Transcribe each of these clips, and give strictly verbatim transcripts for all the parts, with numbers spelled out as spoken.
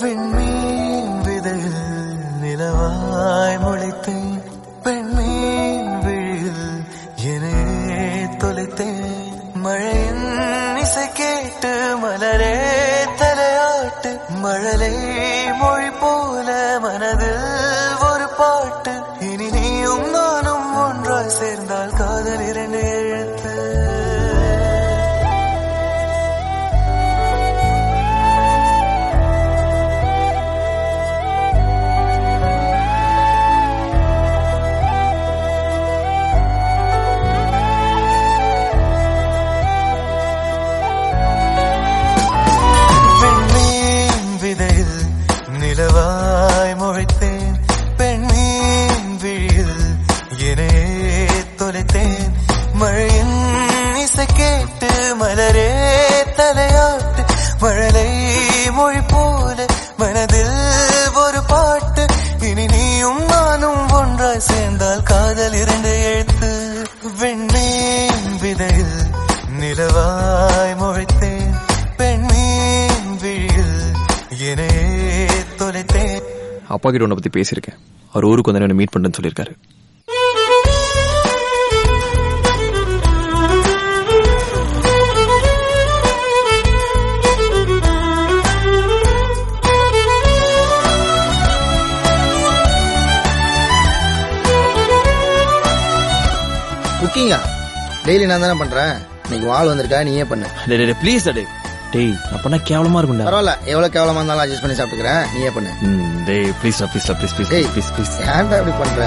விண்மீன் விதையில் நிலவாய் முளைத்தேன், பெண்மீன் விழியில் என்னே தொலைத்தேன். மழையின் இசை கேட்டு மலரே தலையாட்டு, மழலை மொழி போல மனதில் ஒரு பாட்டு. இனி நீயும் நானும் ஒன்றாய் சேர்ந்தால் காதல் இரண்டு எழுத்து. நிலவாய் முளைத்தேன், பெண்மீன் விழியில் என்னே தொலைத்தேன். மழையின் இசை கேட்டு மலரே தலையாட்டு, மழலை மொழி போல மனதில் ஒரு பாட்டு. இனி நீயும் நானும் ஒன்றாய் சேர்ந்தால் காதல் இரண்டு எழுத்து. வெண்மீன் விதையில் நிலவாய் முளைத்தேன், பெண்மீன் விழியில் என்னே தொலைத்தேன். அப்பா கிட்ட உன்னை பத்தி பேசியிருக்கேன். அவர் ஊருக்கு வந்து என்ன மீட் பண்ணுன்னு சொல்லியிருக்காரு. குக்கிங்கா டெய்லி நான் தானே பண்றேன். இன்னைக்கு வாள் வந்திருக்கா, நீயே பண்ணு. ப்ளீஸ் அடே. டேய் நான் பண்ணா கேவலமா இருக்கும்டா. பரவாயில்ல, எவ்வளவு கேவலமா இருந்தாலும் அட்ஜஸ்ட் பண்ணி சாப்பிட்டுக்கிறேன், நீயே பண்ணு. டேய் please please please please please please. ஏன்டா இப்படி பண்ற?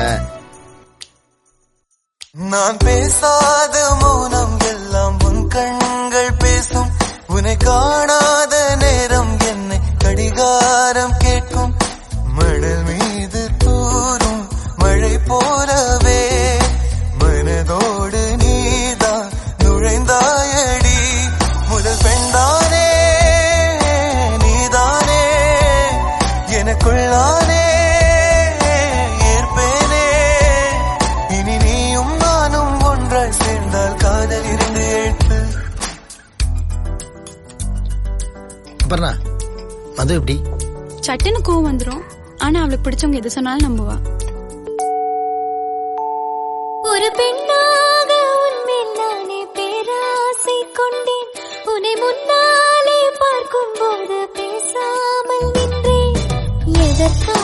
நான் பேசாத மௌனம் எல்லாம் உன் கண்கள் பேசும். உன்னை காணாத நேரம் என்னை கடிகாரம் கேட்கும். மணல் மீது தூரும் மழை போலவே மனதோடு நீதான் நுழைந்தாயடி. முதல் பெண்தானே நீதானே, எனக்குள்ளானே ஏற்பேனே. இனி நீயும் நானும் ஒன்றாய் சேர்ந்தால் காதல் இரண்டு எழுத்து. அப்புறம் அது எப்படி? சட்டுன்னு கோவம் வந்துரும். ஆனா அவளுக்கு பிடிச்சவங்க எது சொன்னாலும் நம்புவா. ஒரு பெண்ணாக உன்மேல் நானே பேராசை கொண்டேன். உன்னை முன்னாலே பார்க்கும் போது பேசாமல் நின்றேன். எதற்காக